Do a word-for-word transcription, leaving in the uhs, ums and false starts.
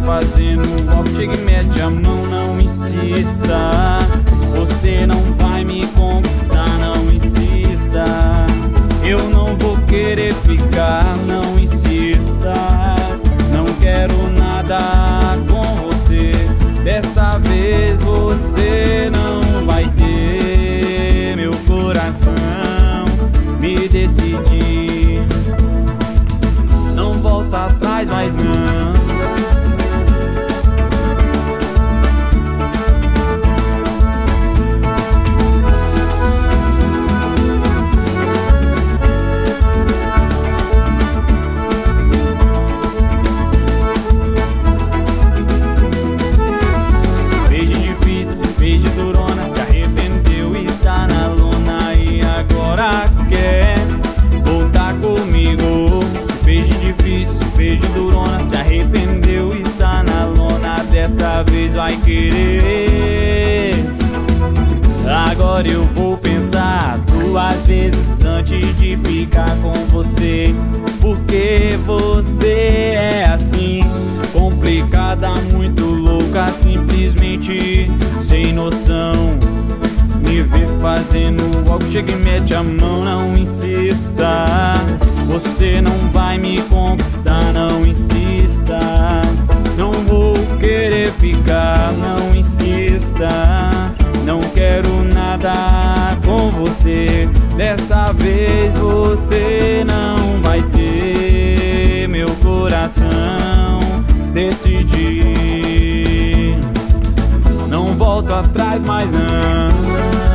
fazendo algo, chega e mete a mão, não insista. Você não vai me conquistar, não insista. Eu não vou querer ficar, não insista. Não quero nada com você. Dessa vez você não vai ter meu coração. Me decidi, não volta atrás mais não. Dessa vez vai querer. Agora eu vou pensar duas vezes antes de ficar com você. Porque você é assim, complicada, muito louca, simplesmente sem noção. Me vê fazendo algo, chega e mete a mão, não insista. Você não vai me conquistar, não insista. Não vou querer ficar, não insista. Não quero nada com você. Dessa vez você não vai ter meu coração. Decidi, não volto atrás mais não.